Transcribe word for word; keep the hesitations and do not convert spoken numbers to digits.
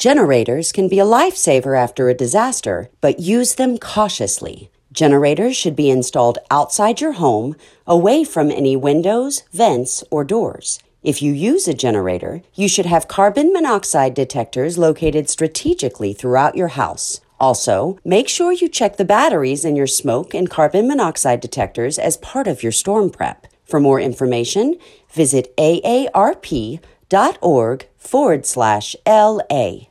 Generators can be a lifesaver after a disaster, but use them cautiously. Generators should be installed outside your home, away from any windows, vents, or doors. If you use a generator, you should have carbon monoxide detectors located strategically throughout your house. Also, make sure you check the batteries in your smoke and carbon monoxide detectors as part of your storm prep. For more information, visit aarp.org forward slash LA.